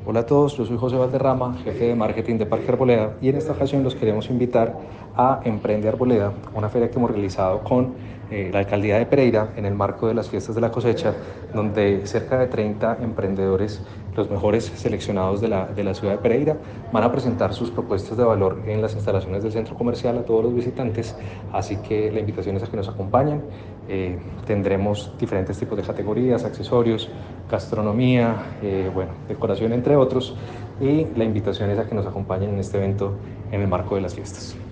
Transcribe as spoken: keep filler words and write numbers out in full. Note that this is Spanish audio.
Hola a todos, yo soy José Valderrama, jefe de marketing de Parque Arboleda, y en esta ocasión los queremos invitar a Emprende Arboleda, una feria que hemos realizado con eh, la Alcaldía de Pereira en el marco de las fiestas de la cosecha, donde cerca de treinta emprendedores, los mejores seleccionados de la, de la ciudad de Pereira, van a presentar sus propuestas de valor en las instalaciones del centro comercial a todos los visitantes, así que la invitación es a que nos acompañen. Eh, tendremos diferentes tipos de categorías, accesorios, gastronomía, eh, bueno, decoración entre otros, y la invitación es a que nos acompañen en este evento en el marco de las fiestas.